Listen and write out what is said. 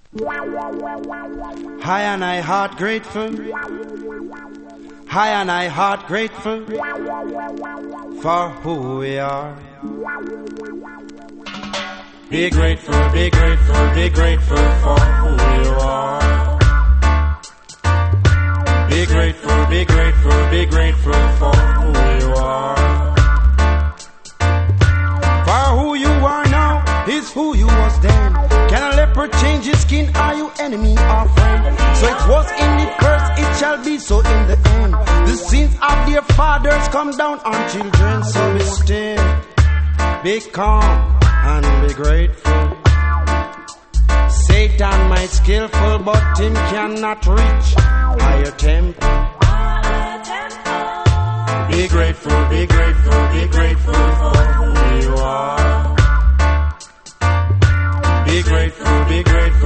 High and I heart grateful. High and I heart grateful for who we are. Be grateful, be grateful, be grateful for who you are. Be grateful, be grateful, be grateful for who you are. For who you are now is who you was then. Can a leopard change his skin? Are you enemy or friend? So it was in the first, it shall be so in the end. The sins of their fathers come down on children. So be still, be calm, and be grateful. Satan might skillful, but him cannot reach higher temple. Be grateful, be grateful, be grateful for who you are. Be grateful, be grateful.